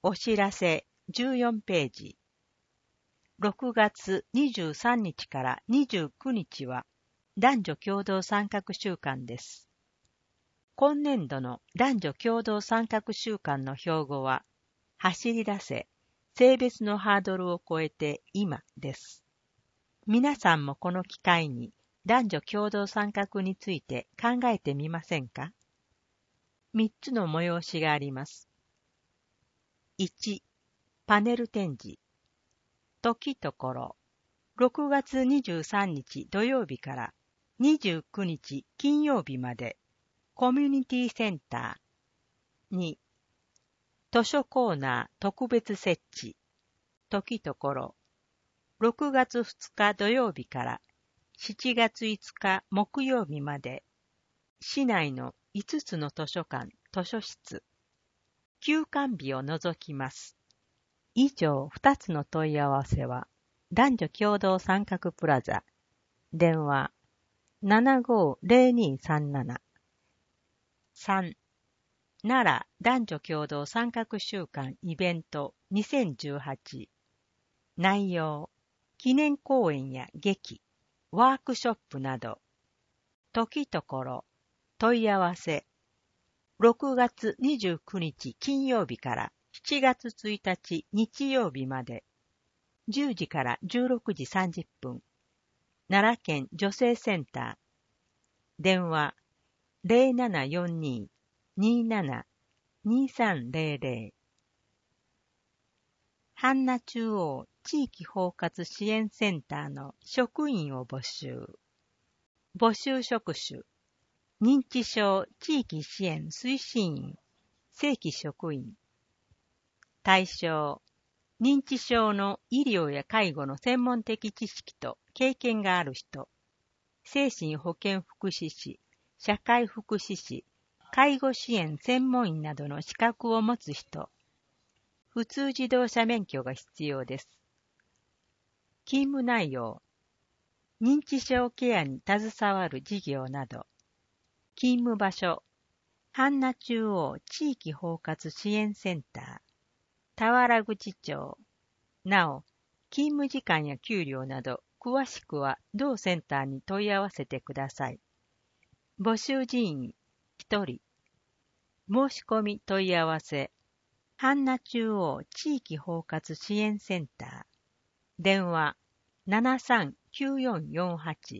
お知らせ14ページ。6月23日から29日は男女共同参画週間です。今年度の男女共同参画週間の標語は、走り出せ、性別のハードルを超えて今です。皆さんもこの機会に男女共同参画について考えてみませんか？3つの催しがあります。1、パネル展示。時ところ、6月23日土曜日から29日金曜日まで、コミュニティセンター。2、図書コーナー特別設置。時ところ、6月2日土曜日から7月5日木曜日まで、市内の5つの図書館、図書室、休館日を除きます。以上2つの問い合わせは、男女共同参画プラザ、電話 750237。3、奈良男女共同参画週間イベント2018。内容、記念講演や劇、ワークショップなど。時ところ、問い合わせ。6月29日金曜日から7月1日日曜日まで、10時から16時30分、奈良県女性センター、電話 0742-27-2300。阪奈中央地域包括支援センターの職員を募集。募集職種、認知症地域支援推進員、正規職員。対象、認知症の医療や介護の専門的知識と経験がある人、精神保健福祉士、社会福祉士、介護支援専門員などの資格を持つ人、普通自動車免許が必要です。勤務内容、認知症ケアに携わる事業など。勤務場所、阪奈中央地域包括支援センター、田原口町。なお、勤務時間や給料など、詳しくは同センターに問い合わせてください。募集人員1人。申し込み問い合わせ、阪奈中央地域包括支援センター。電話739448。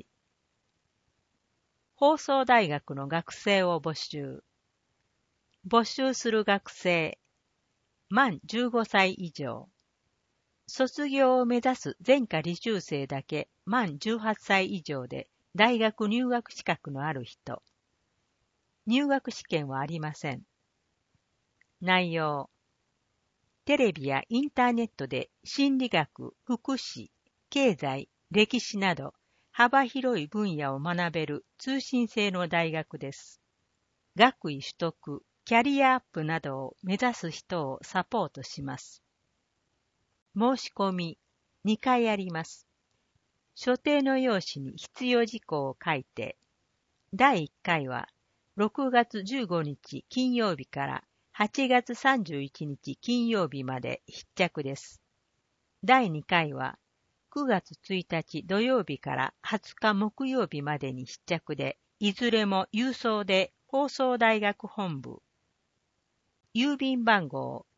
放送大学の学生を募集。募集する学生、満15歳以上。卒業を目指す前科履修生だけ満18歳以上で大学入学資格のある人。入学試験はありません。内容、テレビやインターネットで心理学、福祉、経済、歴史など幅広い分野を学べる通信制の大学です。学位取得、キャリアアップなどを目指す人をサポートします。申し込み2回あります。所定の用紙に必要事項を書いて、第1回は6月15日金曜日から8月31日金曜日まで必着です。第2回は9月1日土曜日から20日木曜日までに必着で、いずれも郵送で放送大学本部。郵便番号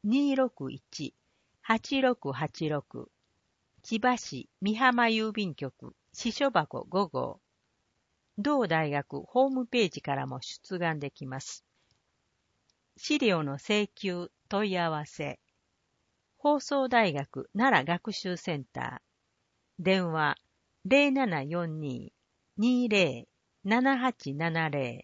261-8686。千葉市美浜郵便局支所箱5号。同大学ホームページからも出願できます。資料の請求問い合わせ。放送大学奈良学習センター。電話 0742-20-7870。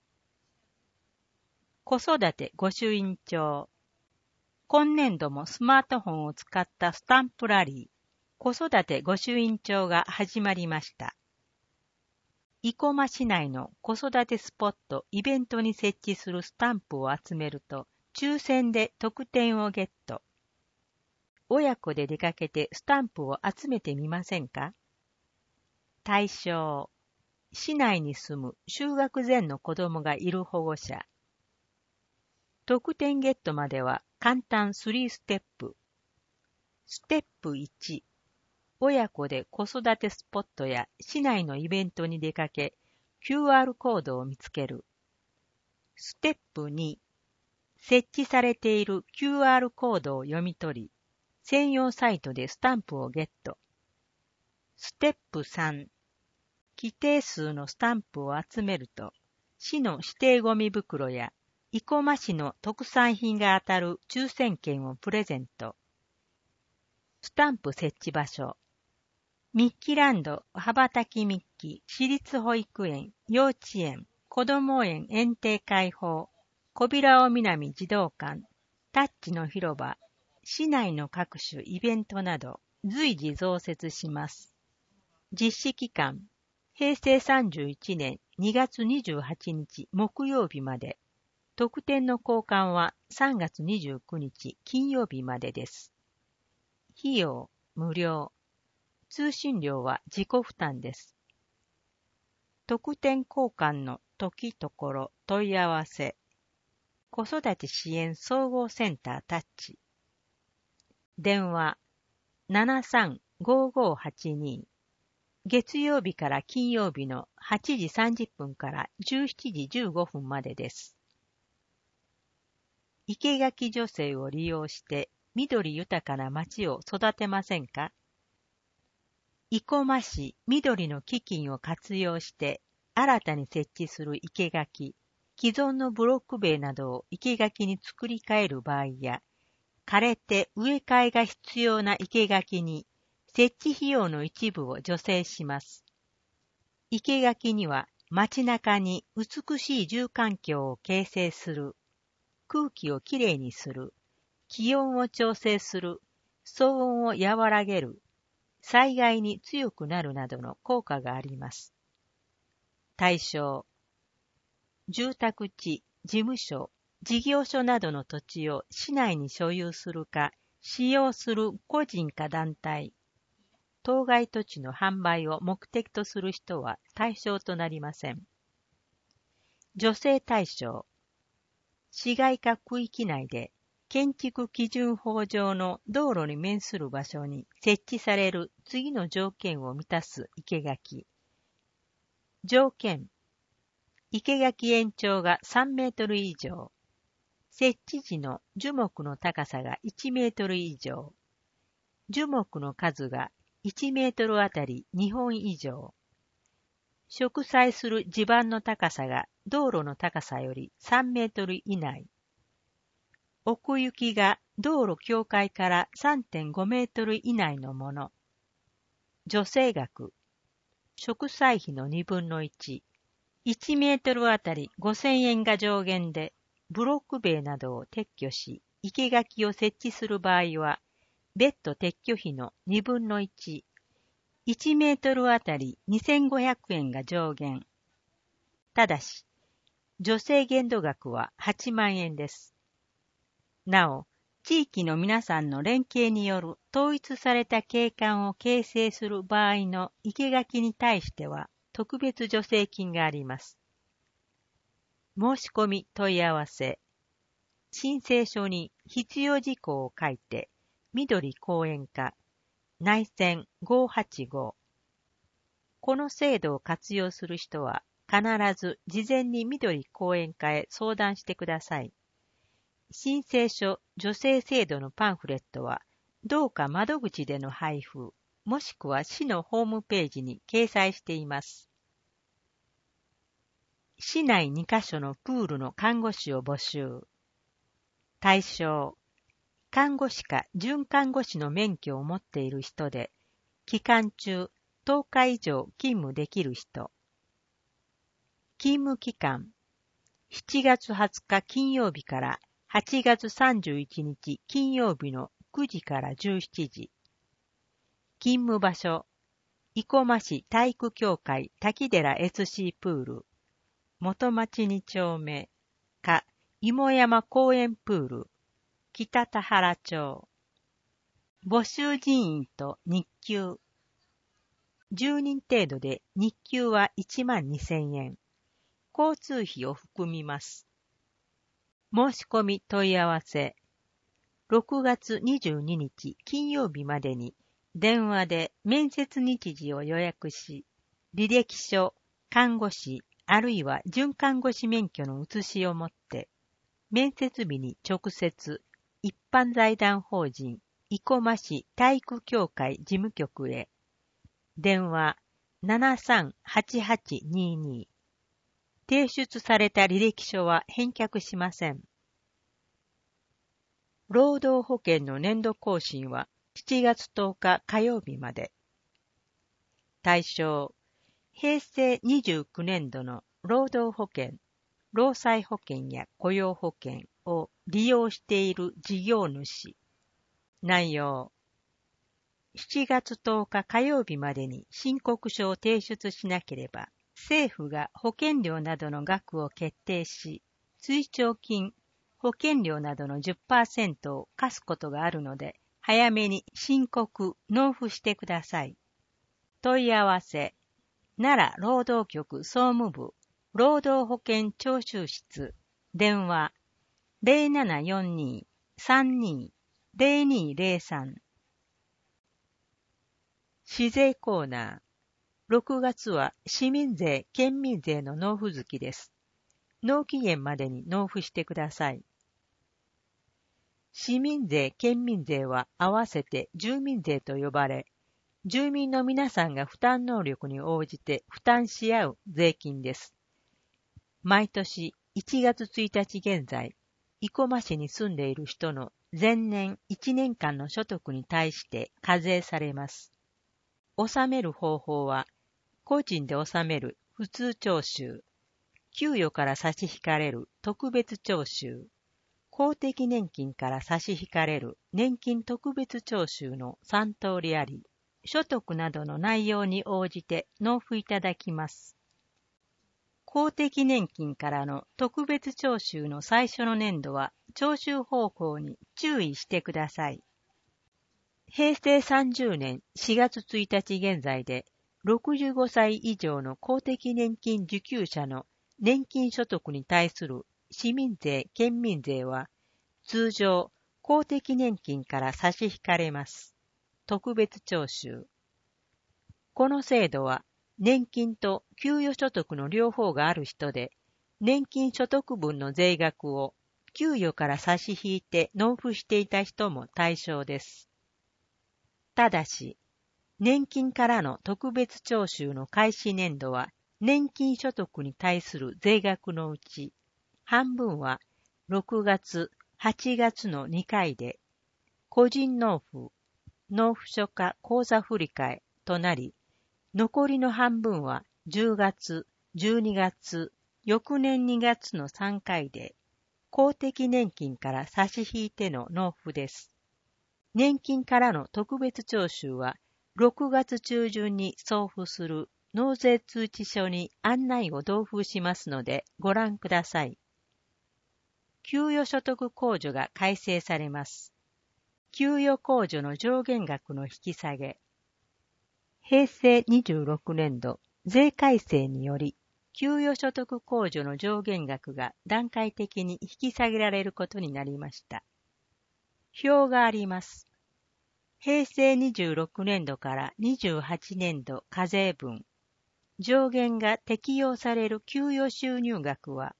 子育て御朱印帳。今年度もスマートフォンを使ったスタンプラリー、子育て御朱印帳が始まりました。生駒市内の子育てスポット、イベントに設置するスタンプを集めると、抽選で特典をゲット。親子で出かけてスタンプを集めてみませんか？対象、市内に住む就学前の子供がいる保護者。特典ゲットまでは簡単3ステップ。ステップ1、親子で子育てスポットや市内のイベントに出かけ、QR コードを見つける。ステップ2、設置されている QR コードを読み取り、専用サイトでスタンプをゲット。ステップ3、規定数のスタンプを集めると、市の指定ゴミ袋や生駒市の特産品が当たる抽選券をプレゼント。スタンプ設置場所。ミッキーランド、羽ばたきミッキー、私立保育園、幼稚園、子ども園園庭開放、小平尾南児童館、タッチの広場、市内の各種イベントなど随時増設します。実施期間、平成31年2月28日木曜日まで、特典の交換は3月29日金曜日までです。費用、無料。通信料は自己負担です。特典交換の時ところ問い合わせ。子育て支援総合センタータッチ。電話 735582。月曜日から金曜日の8時30分から17時15分までです。生垣女性を利用して緑豊かな町を育てませんか？生駒市緑の基金を活用して新たに設置する生垣、既存のブロック塀などを生垣に作り変える場合や、枯れて植え替えが必要な生垣に設置費用の一部を助成します。生垣には街中に美しい住環境を形成する、空気をきれいにする、気温を調整する、騒音を和らげる、災害に強くなるなどの効果があります。対象、住宅地、事務所、事業所などの土地を市内に所有するか使用する個人か団体、当該土地の販売を目的とする人は対象となりません。助成対象、市街化区域内で建築基準法上の道路に面する場所に設置される次の条件を満たす生垣。条件、生垣延長が3メートル以上。設置時の樹木の高さが1メートル以上。樹木の数が1メートルあたり2本以上。植栽する地盤の高さが道路の高さより3メートル以内。奥行きが道路境界から 3.5 メートル以内のもの。助成額。植栽費の2分の1。1メートルあたり5000円が上限で、ブロック塀などを撤去し、生垣を設置する場合は、別途撤去費の2分の1。1メートルあたり2500円が上限。ただし、助成限度額は8万円です。なお、地域の皆さんの連携による統一された景観を形成する場合の生垣に対しては特別助成金があります。申し込み問い合わせ。申請書に必要事項を書いて、緑公園課、内線585。この制度を活用する人は必ず事前に緑公園課へ相談してください。申請書助成制度のパンフレットは、どうか窓口での配布、もしくは市のホームページに掲載しています。市内2カ所のプールの看護師を募集。対象、看護師か准看護師の免許を持っている人で、期間中10日以上勤務できる人。勤務期間、7月20日金曜日から8月31日金曜日の9時から17時。勤務場所、生駒市体育協会滝寺 SC プール、元町2丁目、か芋山公園プール、北田原町。募集人員と日給。10人程度で日給は1万2000円。交通費を含みます。申し込み問い合わせ。 6月22日金曜日までに電話で面接日時を予約し、履歴書、看護師、あるいは准看護師免許の写しを持って、面接日に直接一般財団法人生駒市体育協会事務局へ、電話738822、提出された履歴書は返却しません。労働保険の年度更新は7月10日火曜日まで。対象、平成29年度の労働保険、労災保険や雇用保険を利用している事業主。内容、7月10日火曜日までに申告書を提出しなければ、政府が保険料などの額を決定し、追徴金、保険料などの 10% を課すことがあるので、早めに申告、納付してください。問い合わせ、奈良労働局総務部、労働保険徴収室、電話、0742-32-0203。市税コーナー。6月は市民税・県民税の納付月です。納期限までに納付してください。市民税・県民税は合わせて住民税と呼ばれ、住民の皆さんが負担能力に応じて負担し合う税金です。毎年1月1日現在、生駒市に住んでいる人の前年1年間の所得に対して課税されます。納める方法は、個人で納める普通徴収、給与から差し引かれる特別徴収、公的年金から差し引かれる年金特別徴収の3通りあり、所得などの内容に応じて納付いただきます。公的年金からの特別徴収の最初の年度は徴収方法に注意してください。平成30年4月1日現在で65歳以上の公的年金受給者の年金所得に対する市民税・県民税は通常公的年金から差し引かれます。特別徴収。この制度は年金と給与所得の両方がある人で、年金所得分の税額を給与から差し引いて納付していた人も対象です。ただし、年金からの特別徴収の開始年度は、年金所得に対する税額のうち、半分は6月、8月の2回で、個人納付、納付書か口座振替となり、残りの半分は10月、12月、翌年2月の3回で、公的年金から差し引いての納付です。年金からの特別徴収は、6月中旬に送付する納税通知書に案内を同封しますのでご覧ください。給与所得控除が改正されます。給与控除の上限額の引き下げ。平成26年度税改正により、給与所得控除の上限額が段階的に引き下げられることになりました。表があります。平成26年度から28年度課税分、上限が適用される給与収入額は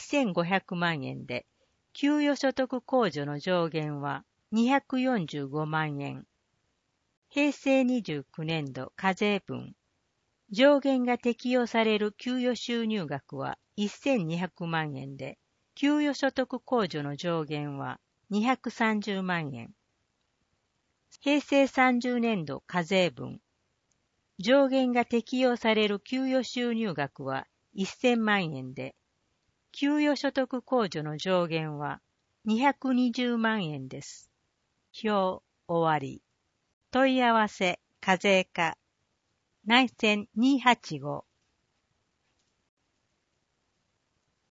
1500万円で、給与所得控除の上限は245万円。平成29年度課税分、上限が適用される給与収入額は1200万円で、給与所得控除の上限は230万円。平成30年度課税分、上限が適用される給与収入額は1000万円で、給与所得控除の上限は220万円です。表終わり。問い合わせ課税課内線285